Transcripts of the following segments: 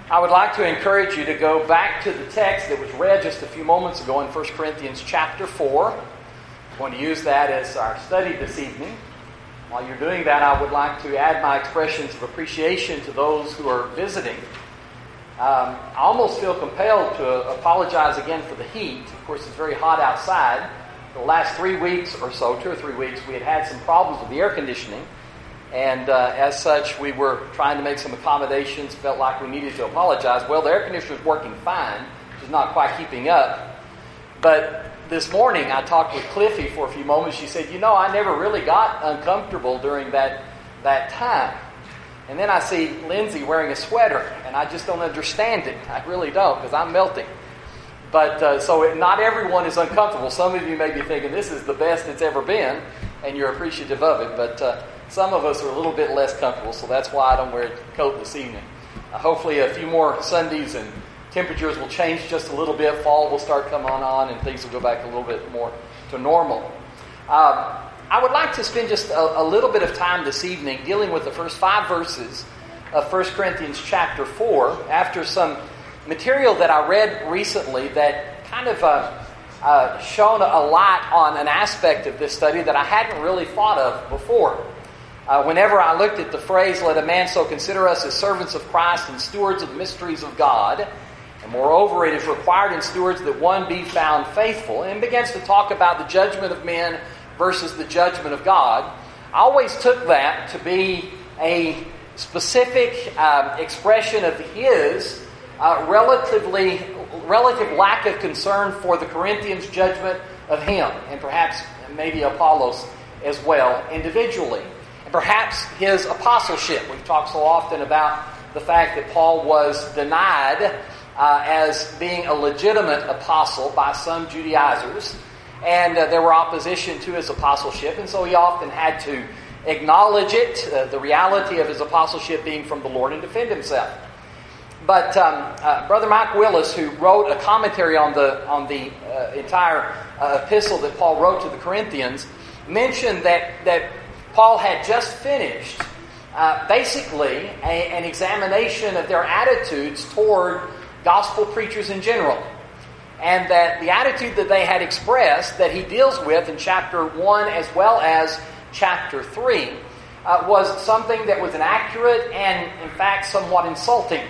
I would like to encourage you to go back to the text that was read just a few moments ago in 1 Corinthians chapter 4. I'm going to use that as our study this evening. While you're doing that, I would like to add my expressions of appreciation to those who are visiting. I almost feel compelled to apologize again for the heat. Of course, it's very hot outside. For the last 3 weeks or so, 2 or 3 weeks, we had some problems with the air conditioning. And as such, we were trying to make some accommodations, felt like we needed to apologize. Well, the air conditioner is working fine, which is not quite keeping up. But this morning, I talked with Cliffy for a few moments. She said, I never really got uncomfortable during that time. And then I see Lindsay wearing a sweater, and I just don't understand it. I really don't, because I'm melting. But so not everyone is uncomfortable. Some of you may be thinking, this is the best it's ever been, and you're appreciative of it. But some of us are a little bit less comfortable, so that's why I don't wear a coat this evening. Hopefully a few more Sundays and temperatures will change just a little bit. Fall will start coming on and things will go back a little bit more to normal. I would like to spend just a little bit of time this evening dealing with the first 5 verses of 1 Corinthians chapter 4 after some material that I read recently that kind of shone a light on an aspect of this study that I hadn't really thought of before. Whenever I looked at the phrase, let a man so consider us as servants of Christ and stewards of the mysteries of God, and moreover it is required in stewards that one be found faithful, and begins to talk about the judgment of men versus the judgment of God, I always took that to be a specific expression of his relative lack of concern for the Corinthians' judgment of him, and perhaps maybe Apollos as well individually. Perhaps his apostleship. We've talked so often about the fact that Paul was denied as being a legitimate apostle by some Judaizers, and there were opposition to his apostleship, and so he often had to acknowledge it, the reality of his apostleship being from the Lord, and defend himself. But Brother Mike Willis, who wrote a commentary on the entire epistle that Paul wrote to the Corinthians, mentioned that Paul had just finished basically an examination of their attitudes toward gospel preachers in general. And that the attitude that they had expressed that he deals with in chapter 1 as well as chapter 3 was something that was inaccurate and in fact somewhat insulting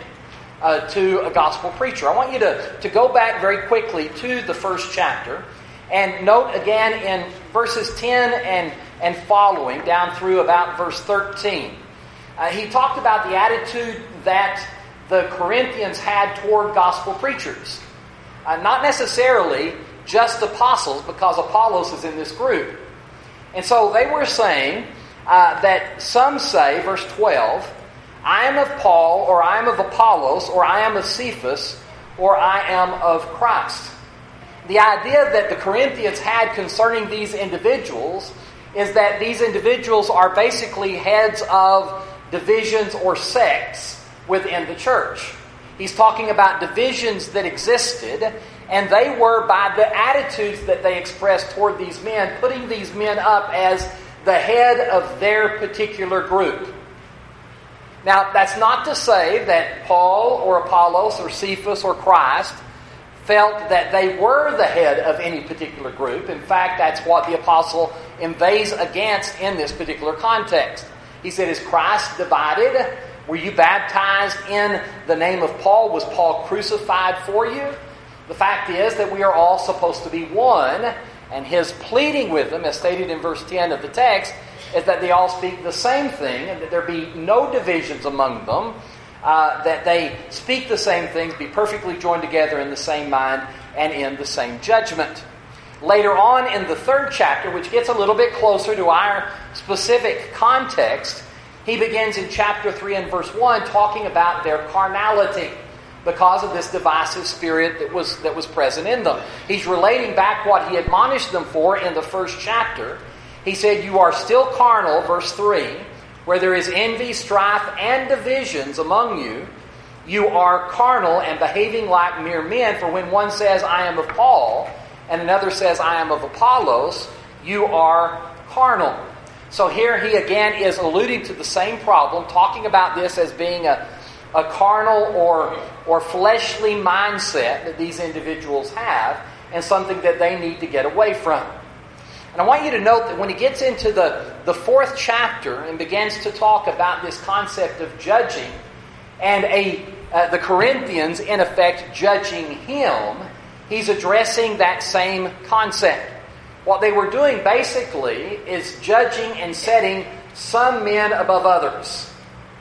to a gospel preacher. I want you to go back very quickly to the first chapter and note again in verses 10 and following, down through about verse 13. He talked about the attitude that the Corinthians had toward gospel preachers. Not necessarily just apostles, because Apollos is in this group. And so they were saying that some say, verse 12, I am of Paul, or I am of Apollos, or I am of Cephas, or I am of Christ. The idea that the Corinthians had concerning these individuals is that these individuals are basically heads of divisions or sects within the church. He's talking about divisions that existed, and they were, by the attitudes that they expressed toward these men, putting these men up as the head of their particular group. Now, that's not to say that Paul or Apollos or Cephas or Christ felt that they were the head of any particular group. In fact, that's what the apostle inveighs against in this particular context. He said, is Christ divided? Were you baptized in the name of Paul? Was Paul crucified for you? The fact is that we are all supposed to be one, and his pleading with them, as stated in verse 10 of the text, is that they all speak the same thing, and that there be no divisions among them, that they speak the same things, be perfectly joined together in the same mind and in the same judgment. Later on in the 3rd chapter, which gets a little bit closer to our specific context, he begins in chapter 3 and verse 1 talking about their carnality because of this divisive spirit that was present in them. He's relating back what he admonished them for in the 1st chapter. He said, you are still carnal, verse 3, where there is envy, strife, and divisions among you. You are carnal and behaving like mere men, for when one says, I am of Paul, and another says, I am of Apollos, you are carnal. So here he again is alluding to the same problem, talking about this as being a a carnal or fleshly mindset that these individuals have, and something that they need to get away from. And I want you to note that when he gets into the 4th chapter and begins to talk about this concept of judging, and the Corinthians, in effect, judging him, he's addressing that same concept. What they were doing basically is judging and setting some men above others.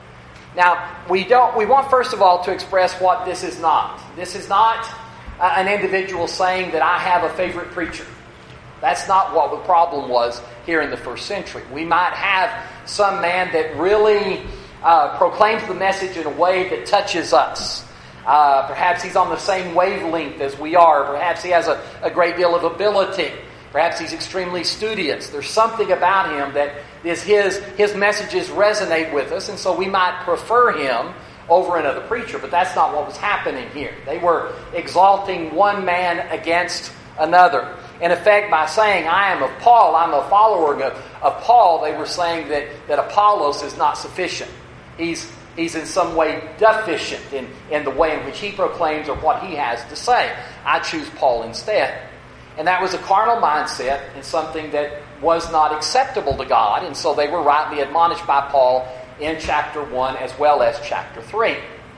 Now, we want first of all to express what this is not. This is not an individual saying that I have a favorite preacher. That's not what the problem was here in the first century. We might have some man that really proclaims the message in a way that touches us. Perhaps he's on the same wavelength as we are. Perhaps he has a great deal of ability. Perhaps he's extremely studious. There's something about him that is his messages resonate with us, and so we might prefer him over another preacher. But that's not what was happening here. They were exalting one man against another. In effect, by saying, I am of Paul, I'm a follower of Paul, they were saying that Apollos is not sufficient. He's in some way deficient in the way in which he proclaims or what he has to say. I choose Paul instead. And that was a carnal mindset and something that was not acceptable to God. And so they were rightly admonished by Paul in chapter 1 as well as chapter 3.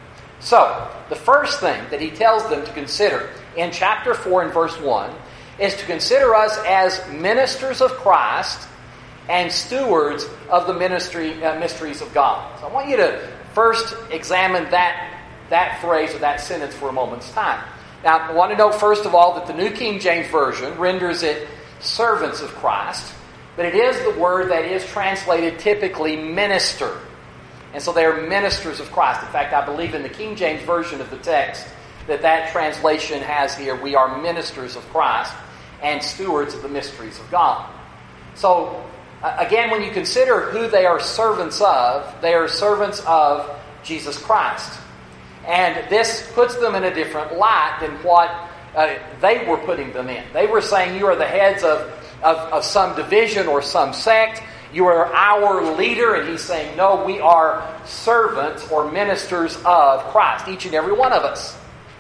So, the first thing that he tells them to consider in chapter 4 and verse 1 is to consider us as ministers of Christ and stewards of the mysteries of God. So I want you to first examine that phrase or that sentence for a moment's time. Now, I want to note first of all that the New King James Version renders it servants of Christ, but it is the word that is translated typically minister. And so they are ministers of Christ. In fact, I believe in the King James Version of the text that translation has here, we are ministers of Christ and stewards of the mysteries of God. So, again, when you consider who they are servants of, they are servants of Jesus Christ. And this puts them in a different light than what they were putting them in. They were saying, you are the heads of some division or some sect. You are our leader. And he's saying, no, we are servants or ministers of Christ, each and every one of us.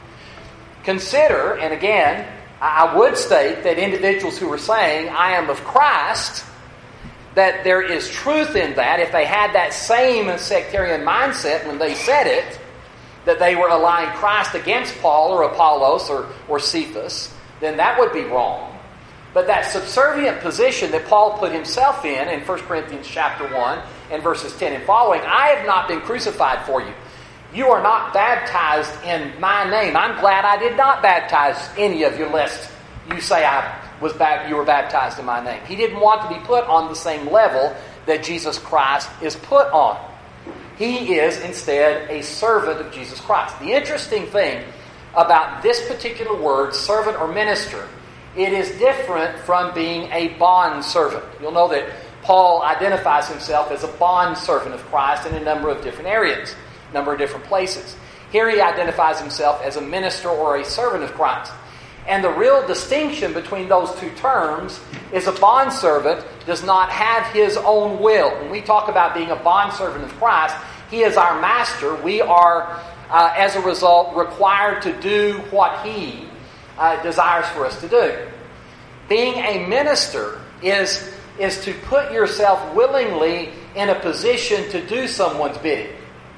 Consider, and again, I would state that individuals who were saying, I am of Christ, that there is truth in that. If they had that same sectarian mindset when they said it, that they were allying Christ against Paul or Apollos or Cephas, then that would be wrong. But that subservient position that Paul put himself in 1 Corinthians chapter 1 and verses 10 and following, I have not been crucified for you. You are not baptized in my name. I'm glad I did not baptize any of you, lest you say you were baptized in my name. He didn't want to be put on the same level that Jesus Christ is put on. He is instead a servant of Jesus Christ. The interesting thing about this particular word, servant or minister, it is different from being a bondservant. You'll know that Paul identifies himself as a bondservant of Christ in a number of different areas, a number of different places. Here he identifies himself as a minister or a servant of Christ. And the real distinction between those two terms is a bondservant does not have his own will. When we talk about being a bondservant of Christ, he is our master. We are, as a result, required to do what he desires for us to do. Being a minister is to put yourself willingly in a position to do someone's bidding.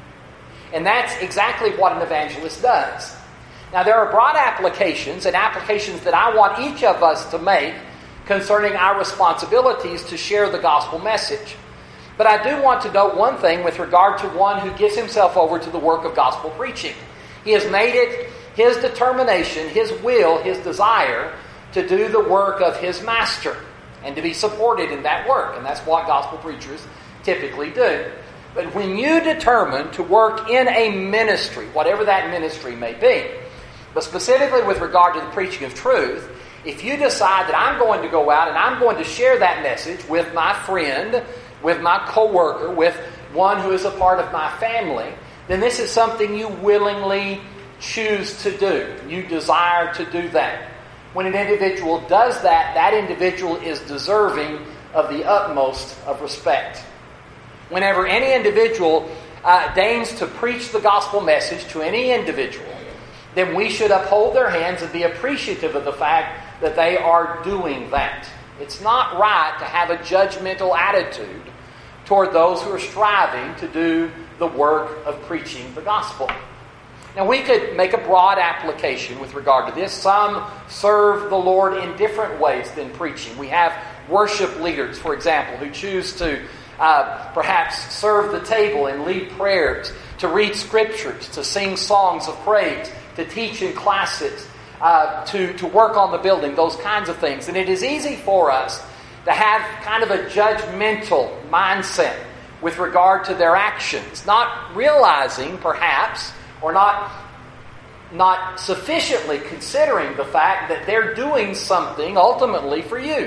And that's exactly what an evangelist does. Now, there are broad applications and applications that I want each of us to make concerning our responsibilities to share the gospel message. But I do want to note one thing with regard to one who gives himself over to the work of gospel preaching. He has made it his determination, his will, his desire to do the work of his master and to be supported in that work. And that's what gospel preachers typically do. But when you determine to work in a ministry, whatever that ministry may be, but specifically with regard to the preaching of truth, if you decide that I'm going to go out and I'm going to share that message with my friend, with my coworker, with one who is a part of my family, then this is something you willingly choose to do. You desire to do that. When an individual does that, that individual is deserving of the utmost of respect. Whenever any individual deigns to preach the gospel message to any individual, then we should uphold their hands and be appreciative of the fact that they are doing that. It's not right to have a judgmental attitude toward those who are striving to do the work of preaching the gospel. Now, we could make a broad application with regard to this. Some serve the Lord in different ways than preaching. We have worship leaders, for example, who choose to perhaps serve the table and lead prayers, to read scriptures, to sing songs of praise, to teach in classes, to work on the building, those kinds of things. And it is easy for us to have kind of a judgmental mindset with regard to their actions, not realizing perhaps, or not sufficiently considering the fact that they're doing something ultimately for you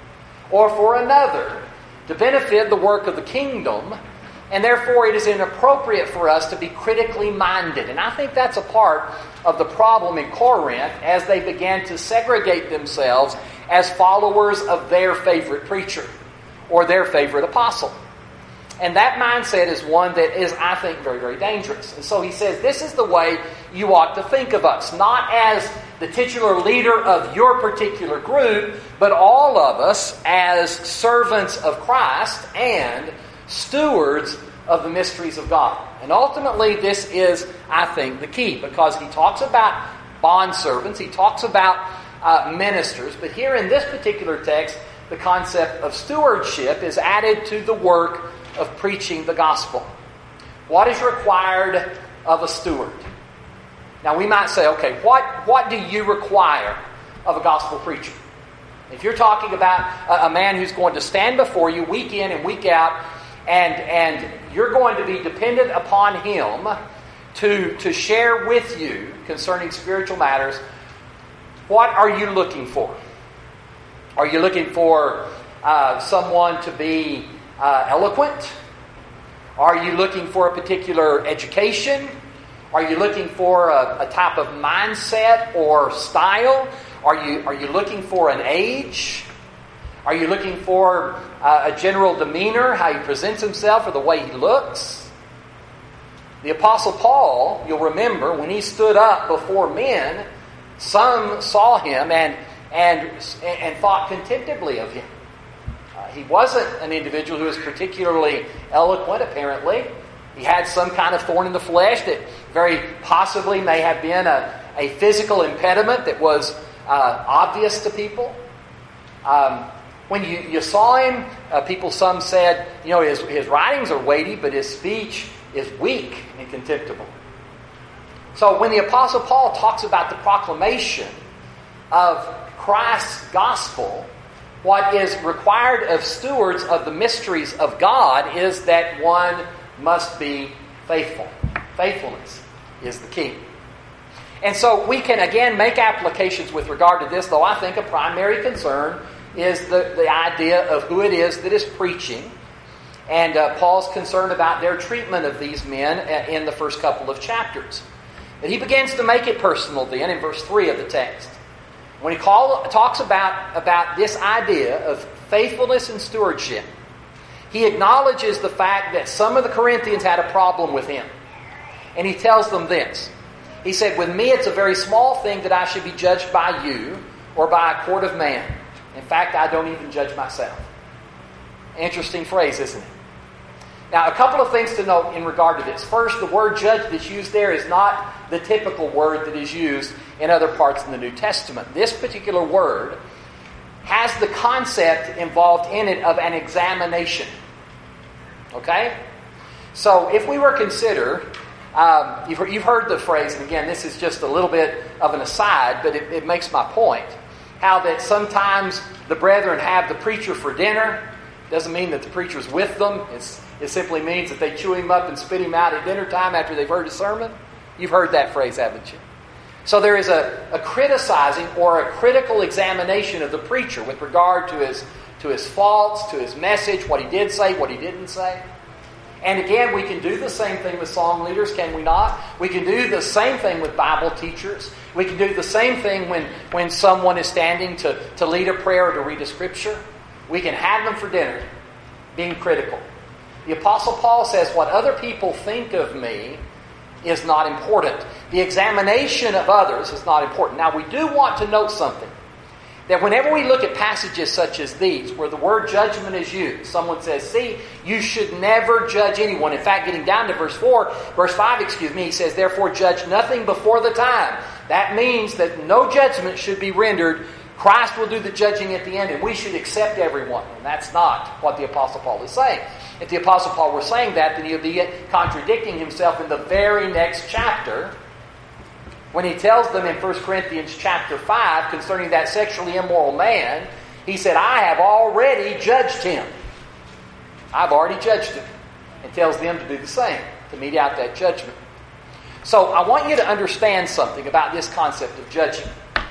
or for another to benefit the work of the kingdom, and therefore it is inappropriate for us to be critically minded. And I think that's a part of the problem in Corinth as they began to segregate themselves as followers of their favorite preacher or their favorite apostle. And that mindset is one that is, I think, very, very dangerous. And so he says, this is the way you ought to think of us. Not as the titular leader of your particular group, but all of us as servants of Christ and stewards of the mysteries of God. And ultimately, this is, I think, the key. Because he talks about bondservants, he talks about ministers. But here in this particular text, the concept of stewardship is added to the work of preaching the gospel. What is required of a steward? Now we might say, okay, what do you require of a gospel preacher? If you're talking about a man who's going to stand before you week in and week out, and you're going to be dependent upon him to share with you concerning spiritual matters, what are you looking for? Are you looking for someone to be eloquent? Are you looking for a particular education? Are you looking for a type of mindset or style? Are you looking for an age? Are you looking for a general demeanor, how he presents himself or the way he looks? The Apostle Paul, you'll remember, when he stood up before men, some saw him and thought contemptibly of him. He wasn't an individual who was particularly eloquent, apparently. He had some kind of thorn in the flesh that very possibly may have been a physical impediment that was obvious to people. When you saw him, some said, his writings are weighty, but his speech is weak and contemptible. So when the Apostle Paul talks about the proclamation of Christ's gospel, what is required of stewards of the mysteries of God is that one must be faithful. Faithfulness is the key. And so we can again make applications with regard to this, though I think a primary concern is the idea of who it is that is preaching. And Paul's concerned about their treatment of these men in the first couple of chapters. But he begins to make it personal then in verse 3 of the text. When he talks about this idea of faithfulness and stewardship, he acknowledges the fact that some of the Corinthians had a problem with him. And he tells them this. He said, with me it's a very small thing that I should be judged by you or by a court of man. In fact, I don't even judge myself. Interesting phrase, isn't it? Now, a couple of things to note in regard to this. First, the word judge that's used there is not the typical word that is used in other parts in the New Testament. This particular word has the concept involved in it of an examination. Okay? So, if we were to consider, you've heard the phrase, and again, this is just a little bit of an aside, but it makes my point. How that sometimes the brethren have the preacher for dinner. Doesn't mean that the preacher's with them. It simply means that they chew him up and spit him out at dinner time after they've heard his sermon. You've heard that phrase, haven't you? So there is a criticizing or a critical examination of the preacher with regard to his faults, to his message, what he did say, what he didn't say. And again, we can do the same thing with song leaders, can we not? We can do the same thing with Bible teachers. We can do the same thing when someone is standing to lead a prayer or to read a scripture. We can have them for dinner, being critical. The Apostle Paul says what other people think of me is not important. The examination of others is not important. Now, we do want to note something. That whenever we look at passages such as these, where the word judgment is used, someone says, see, you should never judge anyone. In fact, getting down to verse 5, he says, therefore judge nothing before the time. That means that no judgment should be rendered. Christ will do the judging at the end, and we should accept everyone. And that's not what the Apostle Paul is saying. If the Apostle Paul were saying that, then he would be contradicting himself in the very next chapter, when he tells them in 1 Corinthians chapter 5 concerning that sexually immoral man, he said, I have already judged him. I've already judged him. And tells them to do the same, to mete out that judgment. So I want you to understand something about this concept of judging.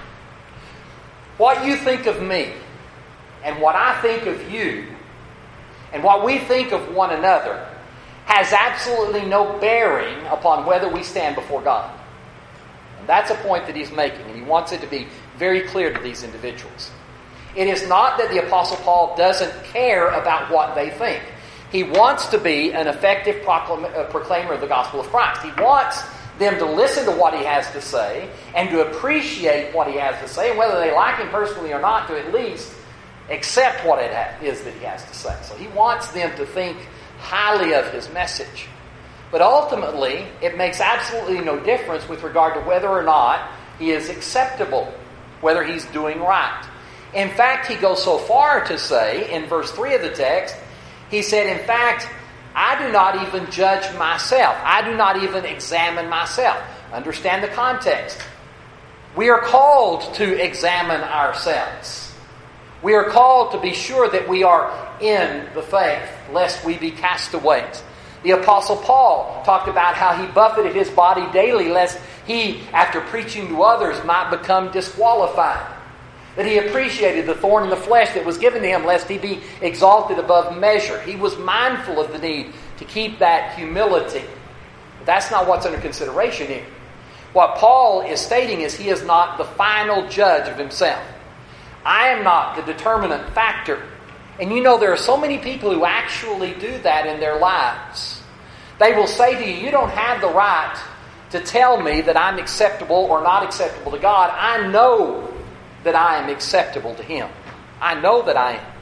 What you think of me, and what I think of you, and what we think of one another, has absolutely no bearing upon whether we stand before God. That's a point that he's making, and he wants it to be very clear to these individuals. It is not that the Apostle Paul doesn't care about what they think. He wants to be an effective proclaimer of the gospel of Christ. He wants them to listen to what he has to say and to appreciate what he has to say, and whether they like him personally or not, to at least accept what it is that he has to say. So he wants them to think highly of his message. But ultimately, it makes absolutely no difference with regard to whether or not he is acceptable, whether he's doing right. In fact, he goes so far to say, in verse 3 of the text, he said, in fact, I do not even judge myself. I do not even examine myself. Understand the context. We are called to examine ourselves. We are called to be sure that we are in the faith, lest we be castaways. The Apostle Paul talked about how he buffeted his body daily, lest he, after preaching to others, might become disqualified. That he appreciated the thorn in the flesh that was given to him, lest he be exalted above measure. He was mindful of the need to keep that humility. But that's not what's under consideration here. What Paul is stating is he is not the final judge of himself. I am not the determinant factor. And you know, there are so many people who actually do that in their lives. They will say to you, you don't have the right to tell me that I'm acceptable or not acceptable to God. I know that I am acceptable to Him. I know that I am.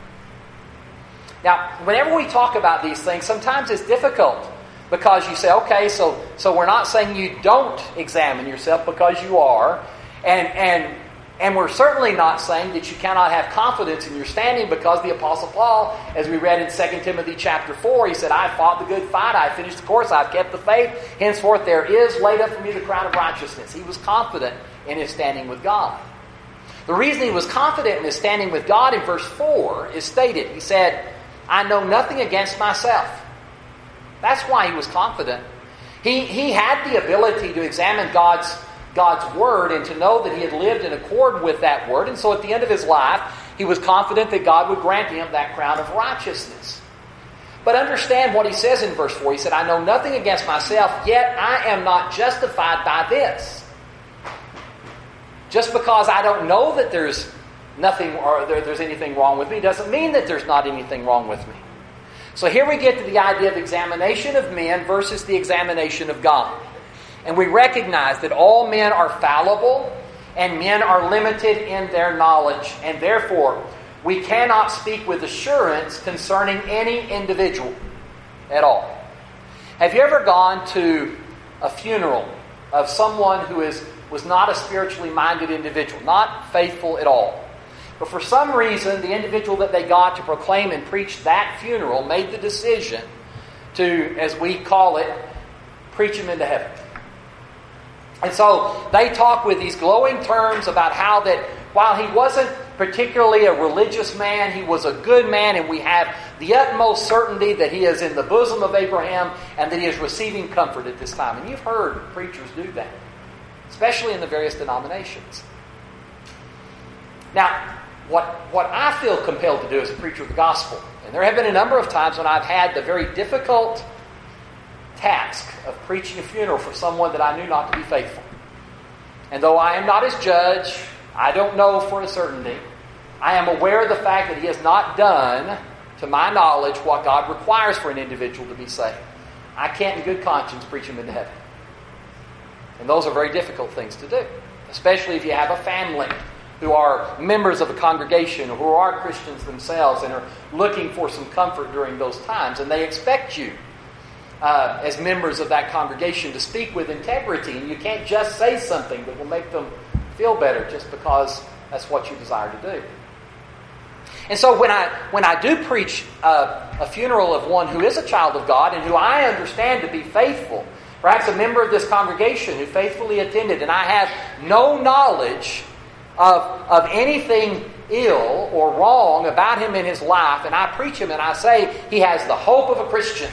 Now, whenever we talk about these things, sometimes it's difficult because you say, okay, so we're not saying you don't examine yourself, because you are. And we're certainly not saying that you cannot have confidence in your standing, because the Apostle Paul, as we read in 2 Timothy chapter 4, he said, I fought the good fight, I finished the course, I've kept the faith. Henceforth there is laid up for me the crown of righteousness. He was confident in his standing with God. The reason he was confident in his standing with God in verse 4 is stated. He said, I know nothing against myself. That's why he was confident. He had the ability to examine God's Word and to know that he had lived in accord with that Word. And so at the end of his life, he was confident that God would grant him that crown of righteousness. But understand what he says in verse 4. He said, I know nothing against myself, yet I am not justified by this. Just because I don't know that there's nothing or there's anything wrong with me doesn't mean that there's not anything wrong with me. So here we get to the idea of examination of men versus the examination of God. And we recognize that all men are fallible and men are limited in their knowledge. And therefore, we cannot speak with assurance concerning any individual at all. Have you ever gone to a funeral of someone who was not a spiritually minded individual, not faithful at all? But for some reason, the individual that they got to proclaim and preach that funeral made the decision to, as we call it, preach him into heaven. And so they talk with these glowing terms about how that while he wasn't particularly a religious man, he was a good man, and we have the utmost certainty that he is in the bosom of Abraham and that he is receiving comfort at this time. And you've heard preachers do that, especially in the various denominations. Now, what I feel compelled to do as a preacher of the gospel, and there have been a number of times when I've had the very difficult task of preaching a funeral for someone that I knew not to be faithful. And though I am not his judge, I don't know for a certainty, I am aware of the fact that he has not done to to my knowledge, what God requires for an individual to be saved. I can't in good conscience preach them into heaven. And those are very difficult things to do, especially if you have a family who are members of a congregation or who are Christians themselves and are looking for some comfort during those times. And they expect you, as members of that congregation, to speak with integrity. And you can't just say something that will make them feel better just because that's what you desire to do. And so when I do preach a funeral of one who is a child of God and who I understand to be faithful, perhaps a member of this congregation who faithfully attended, and I have no knowledge of anything ill or wrong about him in his life, and I preach him and I say he has the hope of a Christian.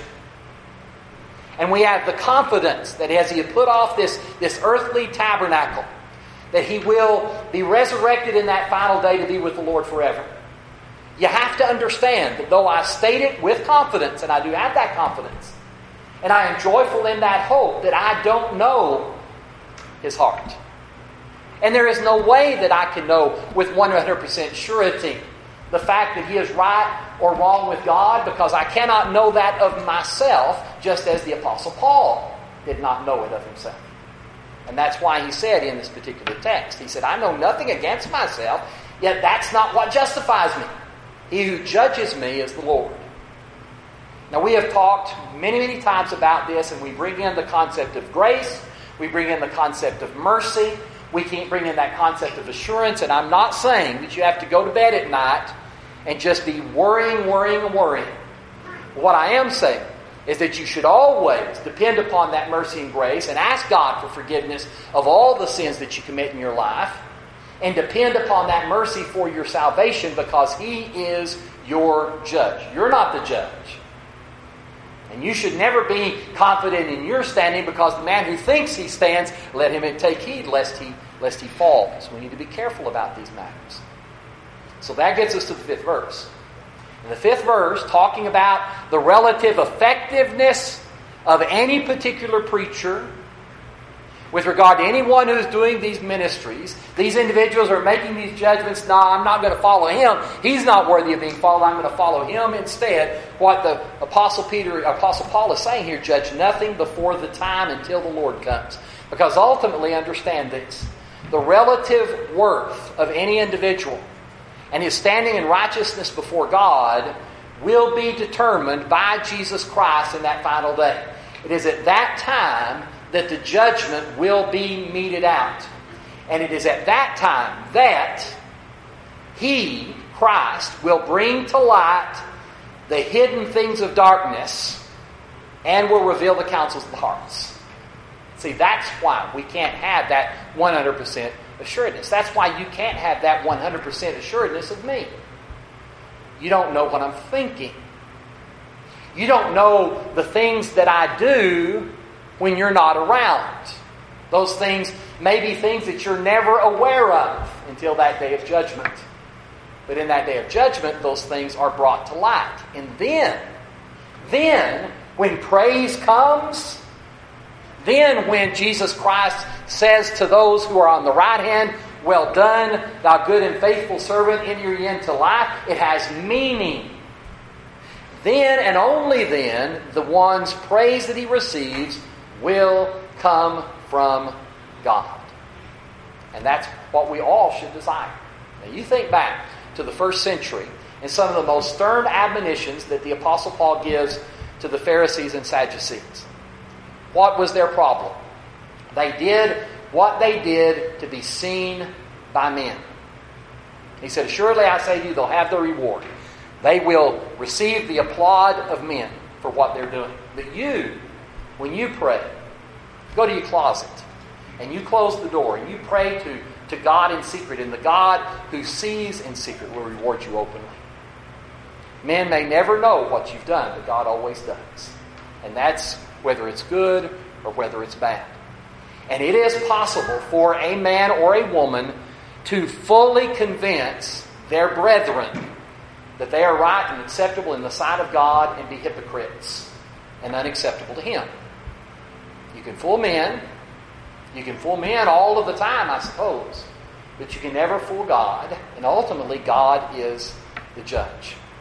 And we have the confidence that as he had put off this earthly tabernacle, that he will be resurrected in that final day to be with the Lord forever. You have to understand that though I state it with confidence, and I do have that confidence, and I am joyful in that hope, that I don't know his heart. And there is no way that I can know with 100% surety the fact that he is right or wrong with God, because I cannot know that of myself, just as the Apostle Paul did not know it of himself. And that's why he said in this particular text, he said, I know nothing against myself, yet that's not what justifies me. He who judges me is the Lord. Now we have talked many, many times about this, and we bring in the concept of grace, we bring in the concept of mercy, we can't bring in that concept of assurance, and I'm not saying that you have to go to bed at night and just be worrying. What I am saying is that you should always depend upon that mercy and grace and ask God for forgiveness of all the sins that you commit in your life, and depend upon that mercy for your salvation, because he is your judge. You're not the judge. And you should never be confident in your standing, because the man who thinks he stands, let him take heed lest he falls. We need to be careful about these matters. So that gets us to the 5th verse. In the 5th verse, talking about the relative effectiveness of any particular preacher with regard to anyone who's doing these ministries. These individuals are making these judgments. No, I'm not going to follow him. He's not worthy of being followed. I'm going to follow him instead. What the Apostle Paul is saying here, judge nothing before the time until the Lord comes. Because ultimately, understand this, the relative worth of any individual and his standing in righteousness before God will be determined by Jesus Christ in that final day. It is at that time that the judgment will be meted out. And it is at that time that he, Christ, will bring to light the hidden things of darkness and will reveal the counsels of the hearts. See, that's why we can't have that 100% assuredness. That's why you can't have that 100% assuredness of me. You don't know what I'm thinking. You don't know the things that I do when you're not around. Those things may be things that you're never aware of until that day of judgment. But in that day of judgment, those things are brought to light. And then, when praise comes, then when Jesus Christ says to those who are on the right hand, well done, thou good and faithful servant, enter ye into life, it has meaning. Then and only then, the one's praise that he receives will come from God. And that's what we all should desire. Now you think back to the first century and some of the most stern admonitions that the Apostle Paul gives to the Pharisees and Sadducees. What was their problem? They did what they did to be seen by men. He said, assuredly I say to you, they'll have the reward. They will receive the applaud of men for what they're doing. But you, when you pray, go to your closet and you close the door and you pray to God in secret, and the God who sees in secret will reward you openly. Men may never know what you've done, but God always does. And that's whether it's good or whether it's bad. And it is possible for a man or a woman to fully convince their brethren that they are right and acceptable in the sight of God, and be hypocrites and unacceptable to Him. You can fool men. You can fool men all of the time, I suppose. But you can never fool God. And ultimately, God is the judge.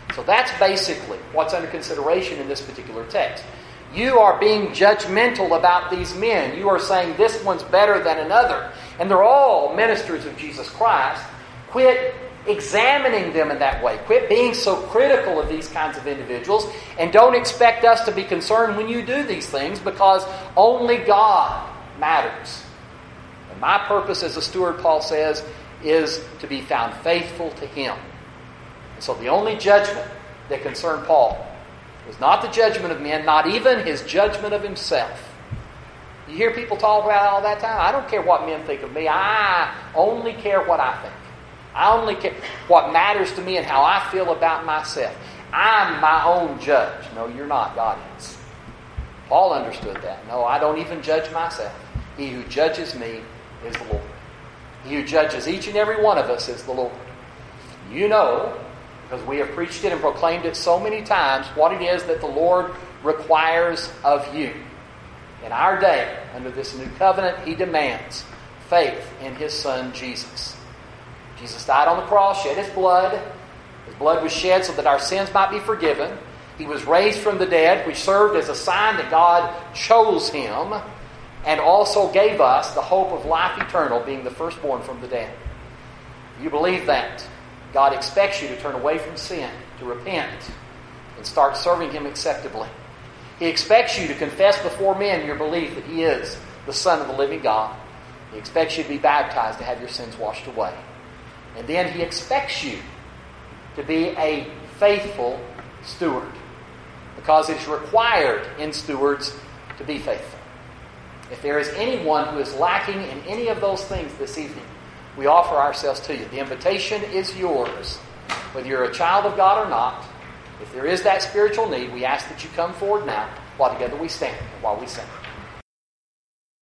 So that's basically what's under consideration in this particular text. You are being judgmental about these men. You are saying this one's better than another. And they're all ministers of Jesus Christ. Quit examining them in that way. Quit being so critical of these kinds of individuals. And don't expect us to be concerned when you do these things, because only God matters. And my purpose as a steward, Paul says, is to be found faithful to Him. And so the only judgment that concerned Paul was not the judgment of men, not even his judgment of himself. You hear people talk about it all that time. I don't care what men think of me. I only care what I think. I only care what matters to me and how I feel about myself. I'm my own judge. No, you're not. God is. Paul understood that. No, I don't even judge myself. He who judges me is the Lord. He who judges each and every one of us is the Lord. You know, because we have preached it and proclaimed it so many times, what it is that the Lord requires of you. In our day, under this new covenant, He demands faith in His Son, Jesus. Jesus died on the cross, shed His blood. His blood was shed so that our sins might be forgiven. He was raised from the dead, which served as a sign that God chose Him, and also gave us the hope of life eternal, being the firstborn from the dead. You believe that? God expects you to turn away from sin, to repent, and start serving Him acceptably. He expects you to confess before men your belief that He is the Son of the living God. He expects you to be baptized, to have your sins washed away. And then He expects you to be a faithful steward, because it is required in stewards to be faithful. If there is anyone who is lacking in any of those things this evening, we offer ourselves to you. The invitation is yours. Whether you're a child of God or not, if there is that spiritual need, we ask that you come forward now while together we stand and while we sing.